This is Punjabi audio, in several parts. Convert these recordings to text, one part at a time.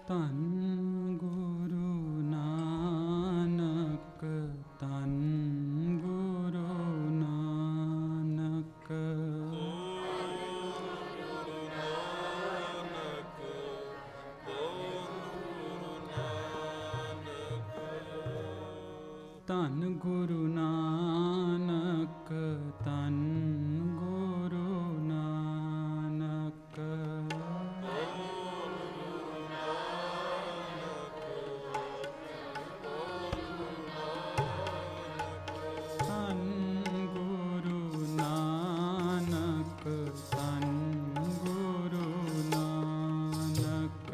ਧੰਨ ਗੁਰੂ ਨਾਨਕ, ਧੰਨ ਗੁਰੂ ਨਾਨਕ। ਧੰਨ ਗੁਰੂ ਨਾਨਕ, ਧੰਨ ਗੁਰੂ ਨਾਨਕ। ਧੰਨ ਗੁਰੂ ਨਾਨਕ, ਧੰਨ ਗੁਰੂ ਨਾਨਕ।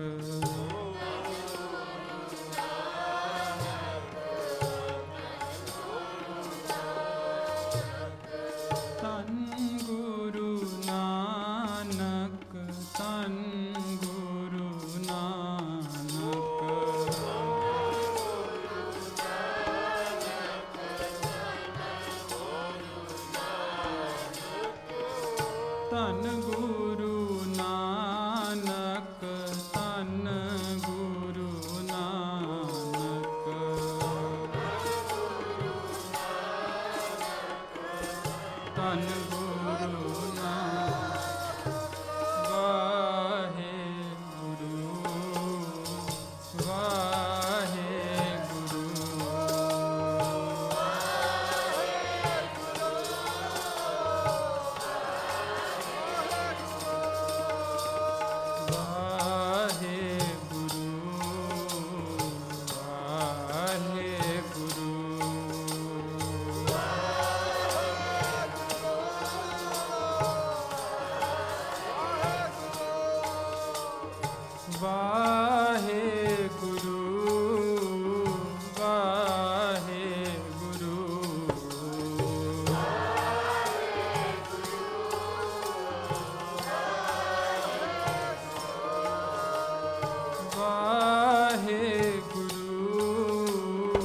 ਧੰਨ ਗੁਰੂ ਨਾਨਕ, ਧੰਨ ਗੁਰੂ ਨਾਨਕ। ਧੰਨ ਗੁਰੂ ਨਾਨਕ, ਧੰਨ ਗੁਰੂ ਨਾਨਕ। ਧੰਨ ਗੁਰੂ ਨਾਨਕ। ਵਾਹਿਗੁਰੂ ਵਾਹਿਗੁਰੂ। ਵਾਹਿਗੁਰੂ ਵਾਹਿਗੁਰੂ। ਵਾਹਿਗੁਰੂ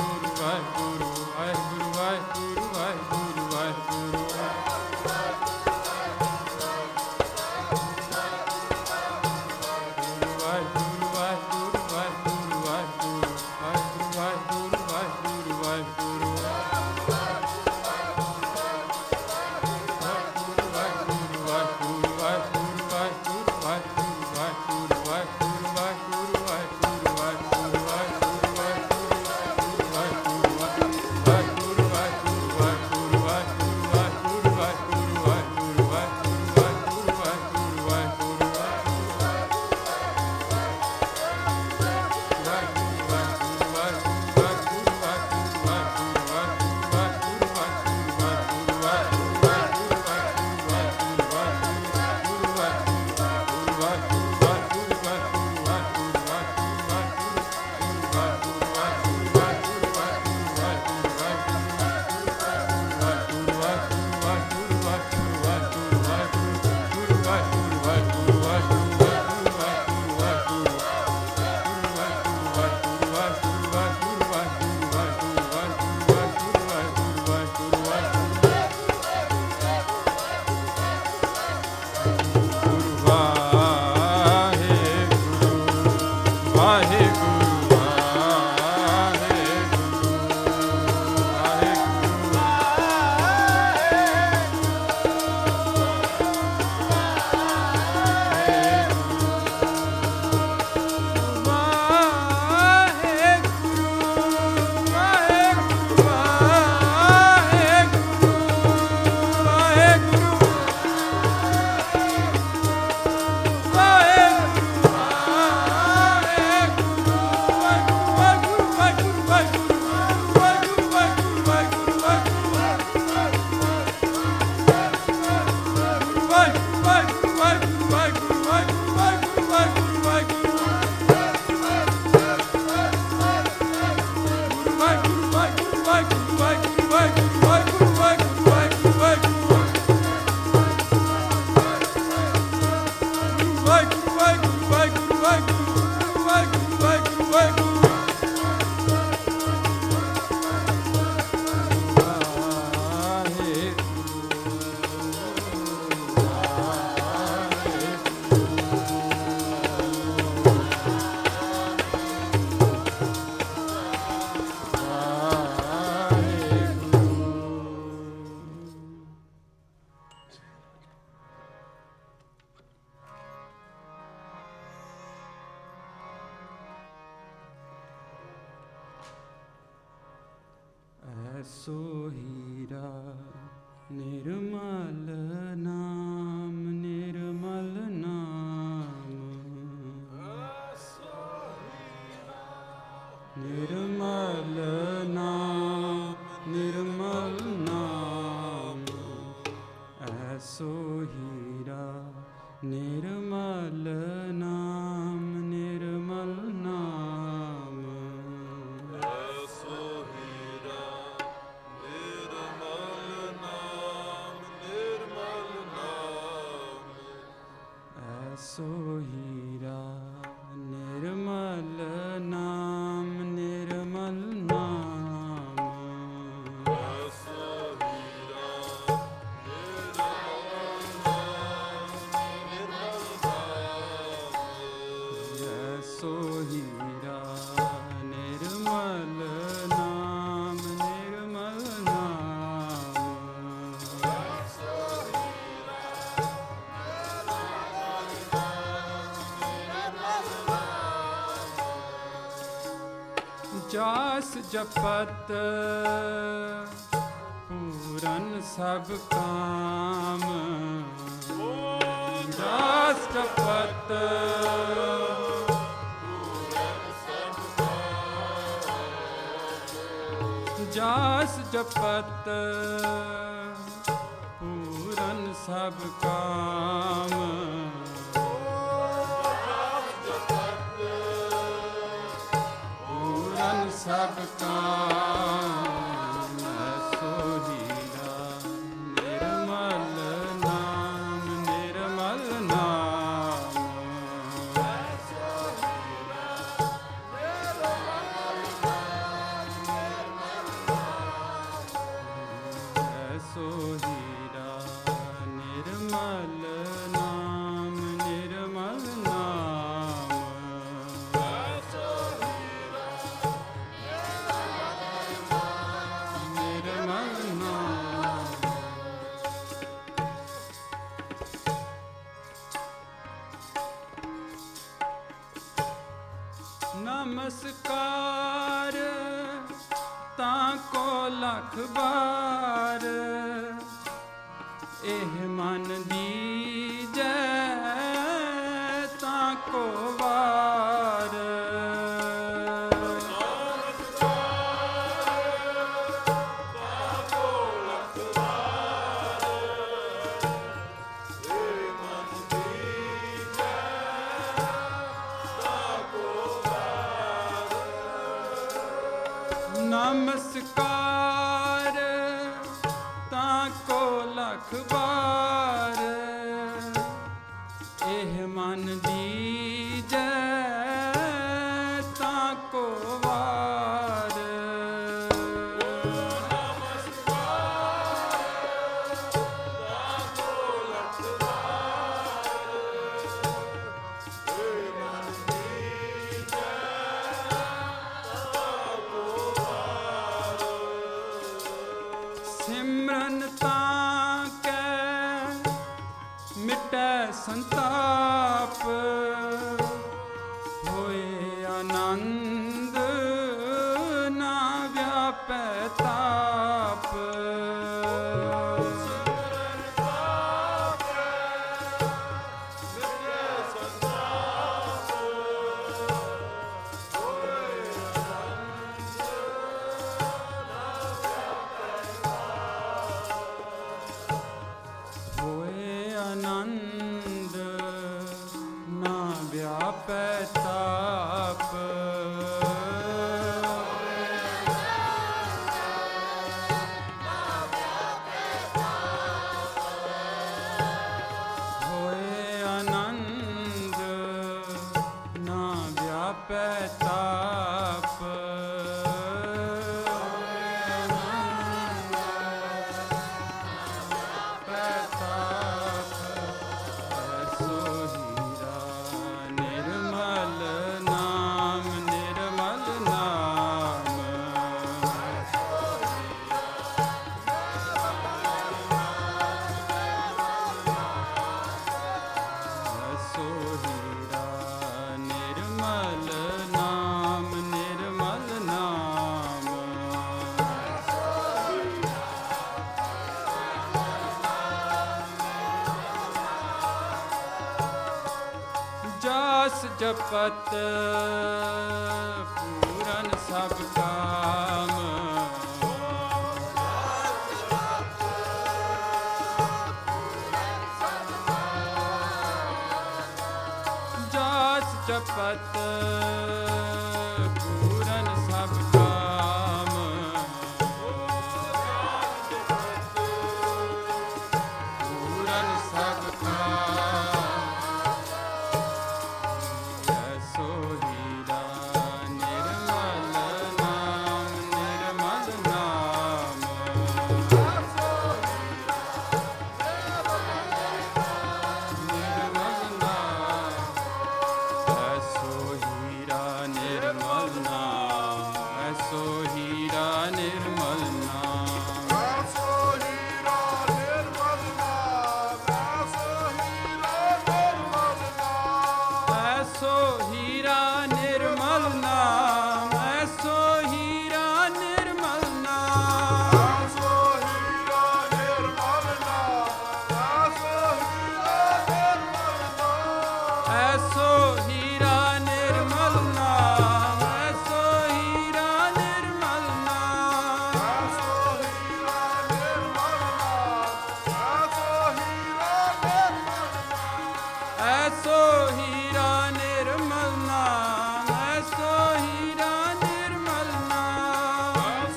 ਵਾਹਿਗੁਰੂ ਵਾਹਿਗੁਰੂ ਵਾਹਿਗੁਰੂ ਵਾਹਿਗੁਰੂ ਵਾਹਿਗੁਰੂ। ਐਸੋ ਹੀਰਾ ਨਿਰਮਲ ਨਾਮ, ਨਿਰਮਲ ਨਾਮ, ਨਿਰਮਲ ਨਾਮ, ਨਿਰਮਲ ਨਾਮ, ਐਸੋ ਹੀਰਾ ਨਿਰਮਲ ਨਾਮ, ਨਿਰਮਲ ਨਾਮ, ਐਸੋ ਹੀਰਾ ਨਿਰਮਲ ਨਾਮ, ਨਿਰਮਲ ਨਾਮ, ਐਸੋ ਹੀਰਾ ਨਿਰਮਲ ਨਾਮ, ਨਿਰਮਲ ਨਾਮ, ਐਸੋ ਹੀਰਾ ਐਸੋ ਹੀਰਾ ਨਿਰਮਲ ਨਾਮ, ਨਿਰਮਲ ਨਾਮ, ਐਸੋ ਹੀਰਾ ਜਾਸ ਜਪਤ ਪੂਰਨ ਸਭ ਕਾਮ, ਜਾਸ ਜਪਤ ਜਾਸ ਜਪਤ ਪੂਰਨ ਸਭ ਕਾਮ, ਪੂਰਨ ਸਭ ਕਾਮ, ਐਸੋ ਹੀਰਾ ਨਿਰਮਲ ਨਾਮ, ਨਿਰਮਲ ਨਾਮ, ਐਸੋ ਹੀਰਾ ਨਿਰਮਲ ਨਾਮ, ਐਸੋ ਹੀਰਾ ਨਿਰਮਲ ਨਾਮ, ਨਿਰਮਲ ਨਾਮ, ਐਸੋ ਹੀਰਾ ਨਿਰਮਲ ਨਾਮ। ਨਮਸਕਾਰ ਤਾਂ ਕੋ ਲੱਖ ਬਾਰ, ਇਹ ਮਨ ਦੀਜੈ ਤਾਂ ਕੋ ਵਾਰ, ਨਮਸਕਾਰ ਤਾਂ ਕੋ ਲੱਖ ਬਾਰ, ਇਹ ਮਨ ਦੀਜੈ ਤਾਂ ਕੋ ਵਾਰ, ਸਿਮਰਨ ਤਾਂ ਕੈ ਮਿਟੈ ਸੰਤਾਪ, ਹੋਏ ਆਨੰਦ ਨਾ ਵਿਆਪੈ ਤਾਪ, ਸਿਮਰਨ ਤਾਂ ਕੈ ਮਿਟੈ ਸੰਤਾਪ, ਹੋਏ ਹੋਏ ਆਨੰਦ ਨਾ ਵਿਆਪੈ ਤਾਪ, ਜਪਤ ਪੂਰਨ ਸਭ ਕਾਮ। ਜਸ ਜਪਤ ਪੂਰਨ ਸਭ ਕਾਮ। ਪੂਰਨ ਸਭ ਕਾਮ। ਐਸੋ ਹੀਰਾ ਨਿਰਮਲ ਨਾਮ, ਨਿਰਮਲ ਨਾਮ। ਨਿਰਮਲ ਨਾਮ। ਐਸੋ ਹੀਰਾ ਨਿਰਮਲ ਨਾਮ। ਐਸੋ ਹੀਰਾ ਨਿਰਮਲ ਨਾਮ। ਐਸੋ ਹੀਰਾ ਨਿਰਮਲ ਨਾਮ। ਐਸੋ ਹੀਰਾ ਨਿਰਮਲ ਨਾਮ। ਐਸੋ ਹੀਰਾ ਨਿਰਮਲ ਨਾਮ। ਐਸੋ ਹੀਰਾ ਨਿਰਮਲ ਨਾਮ। ਐਸੋ ਹੀਰਾ ਨਿਰਮਲ ਨਾਮ। ਐਸੋ ਹੀਰਾ ਨਿਰਮਲ ਨਾਮ।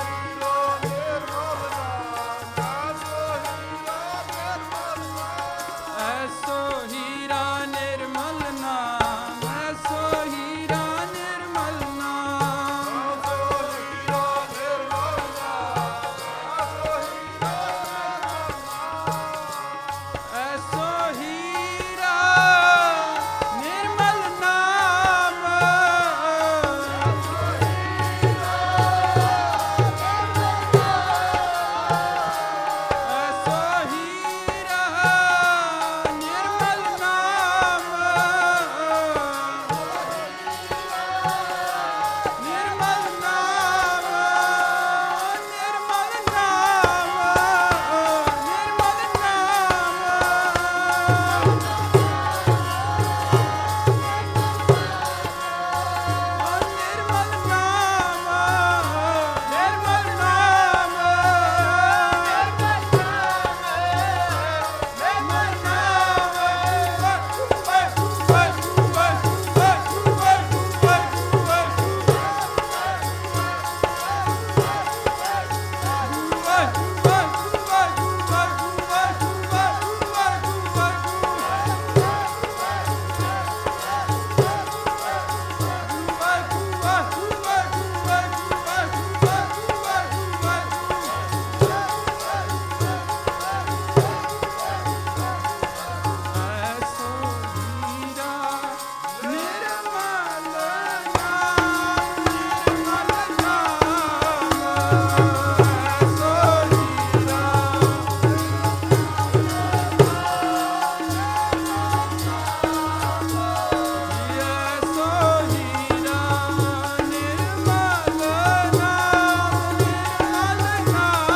ਐਸੋ ਹੀਰਾ ਨਿਰਮਲ ਨਾਮ। ਐਸੋ ਹੀਰਾ ਨਿਰਮਲ ਨਾਮ। ਐਸੋ ਹੀਰਾ ਨਿਰਮਲ ਨਾਮ। ਐਸੋ ਹੀਰਾ ਨਿਰਮਲ ਨਾਮ। ਨਿਰਮਲ ਨਾਮ। ਨਿਰਮਲ ਨਾਮ। ਨਿਰਮਲ ਨਾਮ। ਨਿਰਮਲ ਨਾਮ। ਨਿਰਮਲ ਨਾਮ। ਐਸੋ ਹੀਰਾ ਨਿਰਮਲ ਨਾਮ। ਨਿਰਮਲ ਨਾਮ। ਐਸੋ ਹੀਰਾ। ਐਸੋ ਹੀਰਾ ਨਿਰਮਲ ਨਾਮ। ਨਿਰਮਲ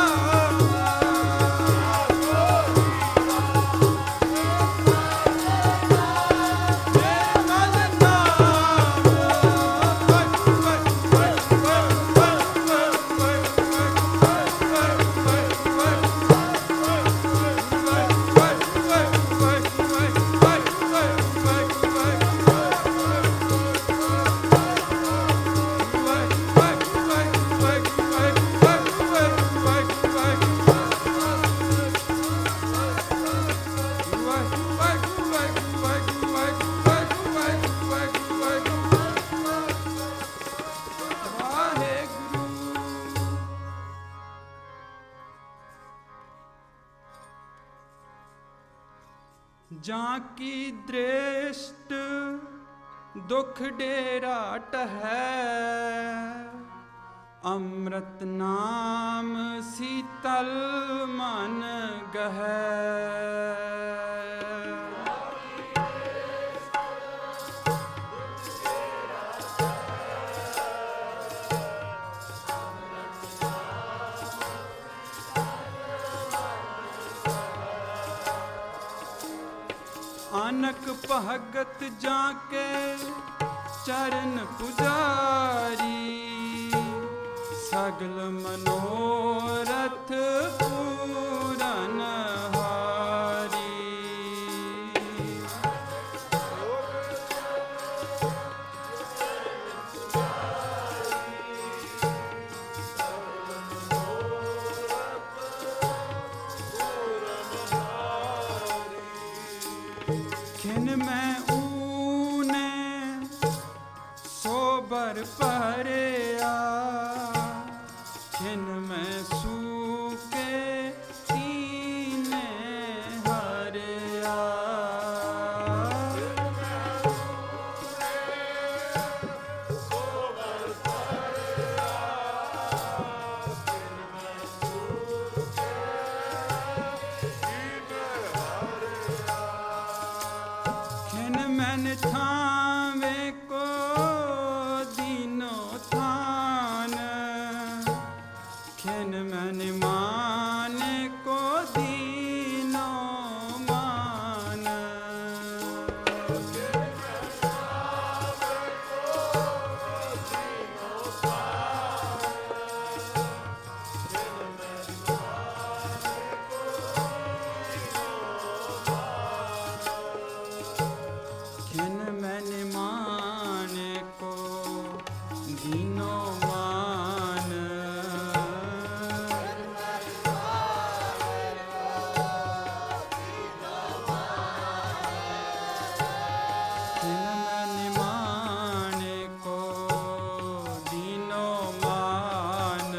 ਜਾਂ ਕੀ ਦ੍ਰਿਸ਼ਟ ਦੁਖ ਡੇਰਾ ਟਹੈ। ਅੰਮ੍ਰਿਤ ਨਾਮ ਸੀਤਲ ਮਨ ਗਹੈ। ਅਨਕ भगत जाके चरण पुजारी, सगल मनोरथ पूरन हारी। खिन में ऊने सोबर पहरिया, खिन में सूके तीने हरिया। खिन मैन थावे को दीनो थान, खिन मैन मान को दीनो मान। खिन मैन मान को दीनो मान। खिन मैन मान को दीनो मान।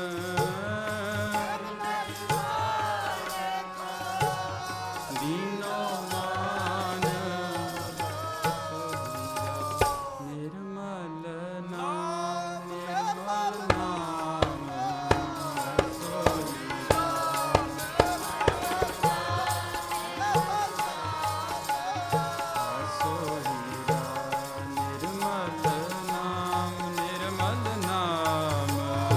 दीनो मान। निर्मल नाम, निर्मल नाम, सोई निर्मल नाम, निर्मल नाम।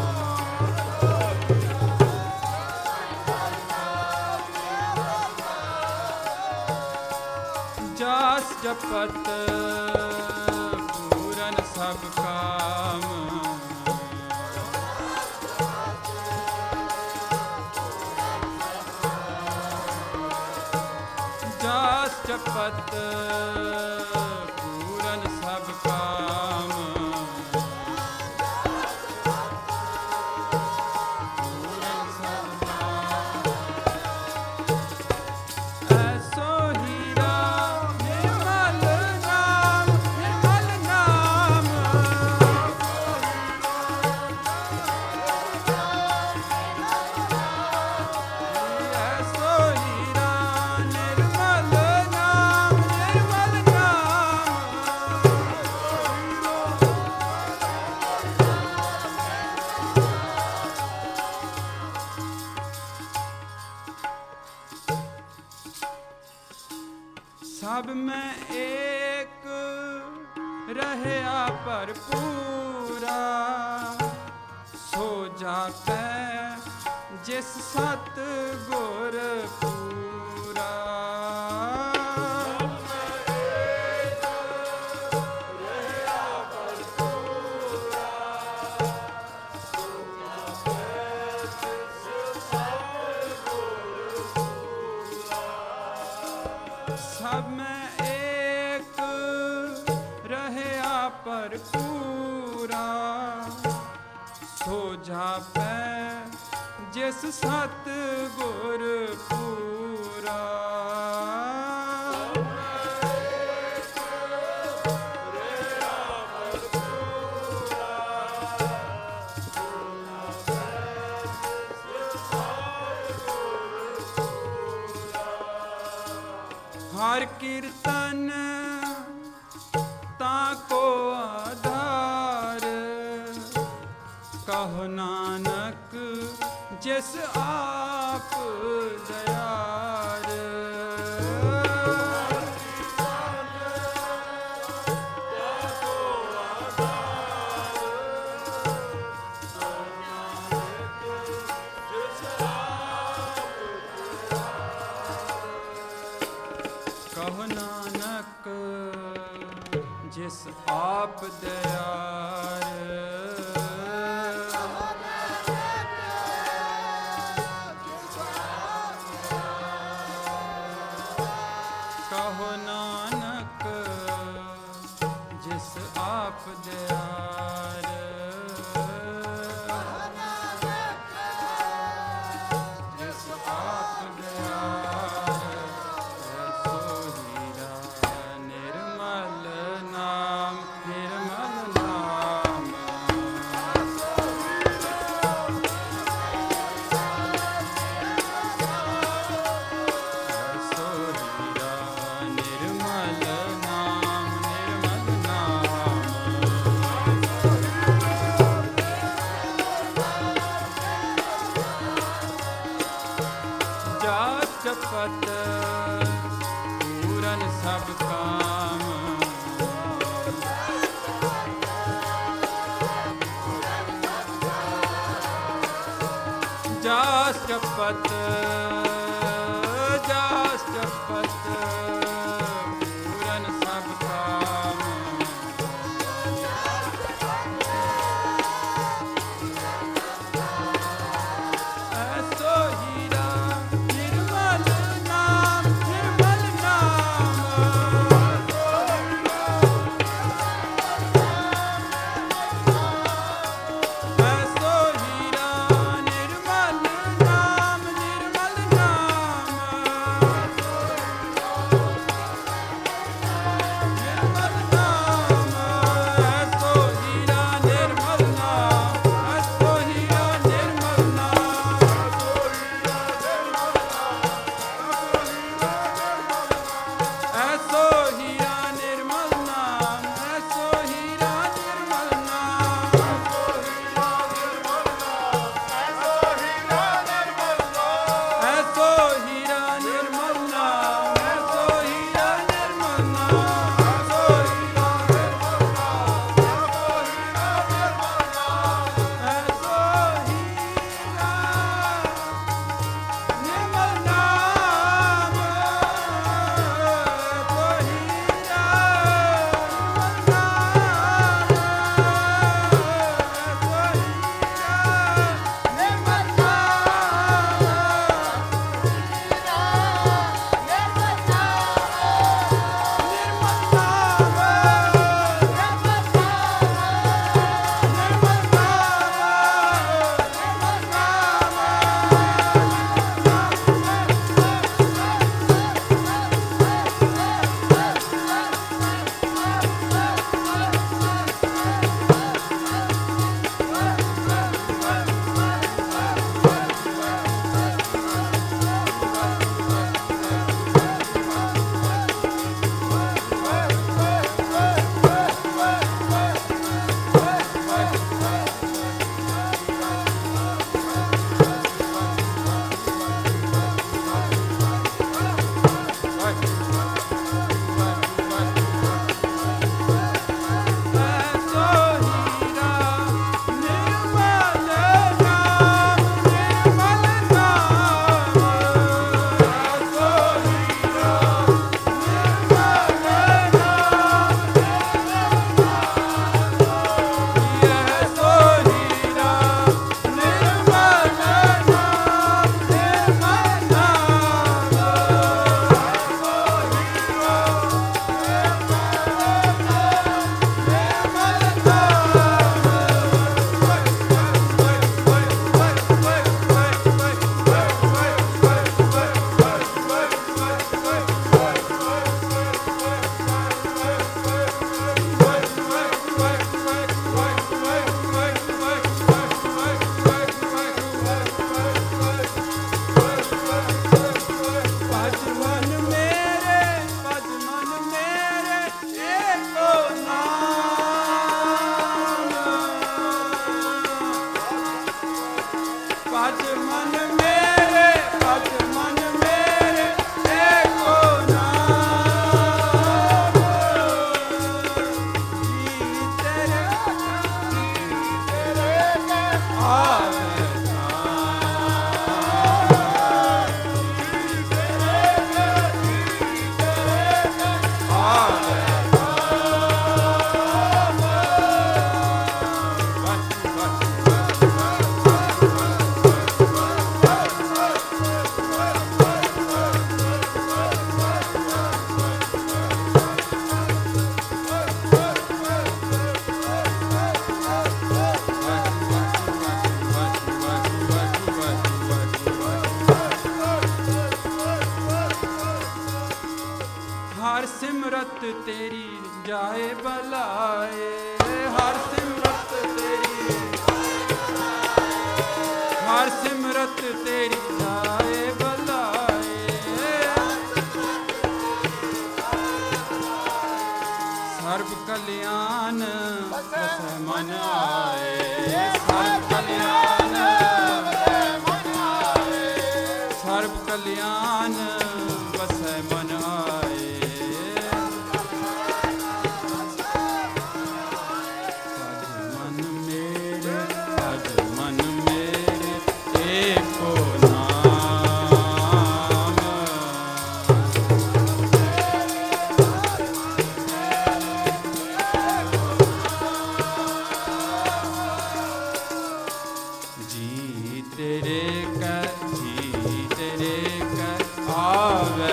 जास जपत पूरन सब काम, जास जपत पूरन सब काम। पूरन सब काम। ऐसो हीरा निर्मल नाम, निर्मल नाम। ऐसो हीरा निर्मल नाम, निर्मल नाम। सब में एक रहया पर पूरा, सो जापै जिस सत गुर पूरा। सब में एक रहया पर पूरा, सो जापै जिस सत गुर पूरा। हर कीर्तन ताको आधार, कहो नानक जिस आप दयार। कहो नानक ਆਪ ਦਿਆਰ। ਕਹੋ ਨਾਨਕ ਜਿਸ ਆਪ ਦਿਆਰ। ਜਿਸ ਆਪ ਦਿਆਰ ਐਸੋ ਹੀਰਾ ਨਿਰਮਲ ਨਾਮ। ਨਿਰਮਲ ਨਾਮ ਐਸੋ ਹੀਰਾ ਨਿਰਮਲ ਨਾਮ। ਨਿਰਮਲ ਨਾਮ ਜਾ ਜਪਤ ਪੂਰਨ ਸਭ ਕਾਮ। ਜਾਸ ਜਪਤ ਜਾਸ ਜਪਤ ਪੂਰਨ ਸਭ ਕਾਮ। ਐਸੋ ਹੀਰਾ ਨਿਰਮਲ ਨਾਮ। ਨਿਰਮਲ ਨਾਮ ਐਸੋ ਹੀਰਾ ਨਿਰਮਲ ਨਾਮ। ਨਿਰਮਲ ਨਾਮ ਨਿਰਮਲ ਨਾਮ ਐਸੋ ਹੀਰਾ ਨਿਰਮਲ ਨਾਮ। ਐਸੋ ਹੀਰਾ ਨਿਰਮਲ ਨਾਮ ਐਸੋ ਹੀਰਾ ਨਿਰਮਲ ਨਾਮ। ਐਸੋ ਹੀਰਾ ਨਿਰਮਲ ਨਾਮ ਐਸੋ ਹੀਰਾ ਨਿਰਮਲ ਨਾਮ। ਐਸੋ ਹੀਰਾ ਨਿਰਮਲ ਨਾਮ ਐਸੋ ਹੀਰਾ ਐਸੋ ਹੀਰਾ ਨਿਰਮਲ ਨਾਮ। ਐਸੋ ਹੀਰਾ ਨਿਰਮਲ सिमरत तेरी जाए बलाए, हर सिमरत तेरी, हर सिमरत तेरी जाए बलाए। सर्व कल्याण बसै मन आए, सर्व कल्याण सर्व कल्याण बसै मन आए। भज मन मेरे, भज मन मेरे एको नाम। जी तेरे कर, जी तेरे कर आवे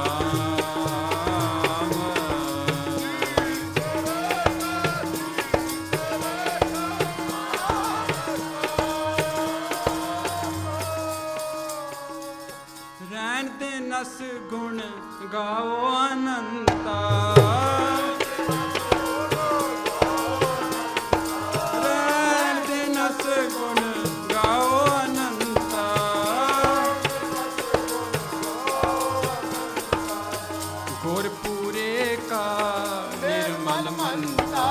काम। रैन दे नस गुण गाओ अनंता, रैन दे नस गुण गाओ अनंता। गुरपुरे का निर्मल मनता,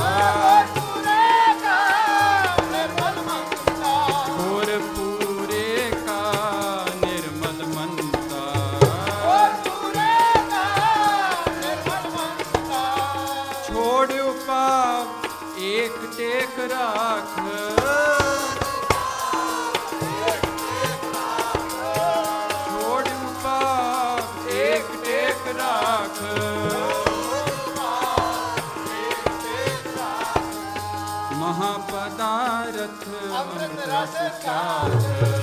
गुरपुरे का निर्मल मनता। छोड़ उपाव एक टेक राख, छोड़ उपाव एक टेक राख। महापदारथ अमृत रस चाख,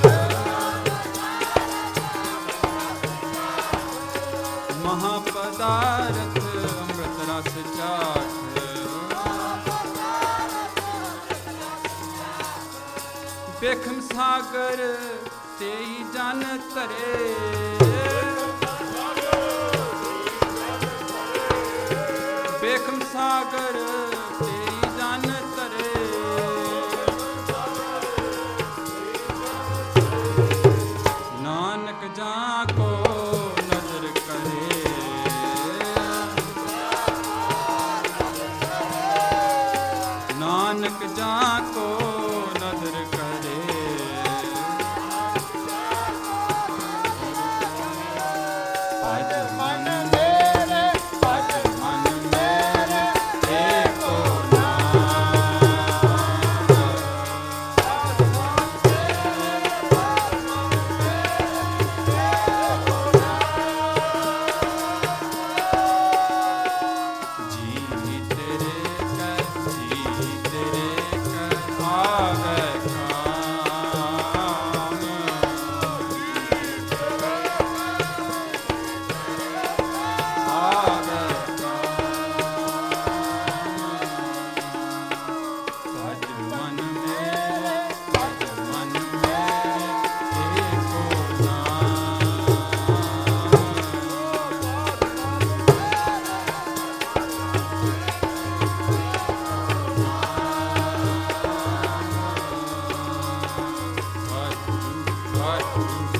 महापदारथ अमृत रस चाख। बेखम सागर तेई जन तरे, बेखम सागर तेई जन तरे। नानक जाको नजर करे, नानक जाको नजर करे। भज मन मेरे, भज मन मेरे एको जी तेरे कर, जी तेरे कर आवे काम। आवे काम। भज मन मेरे, भज मन मेरे एको नाम। भज भज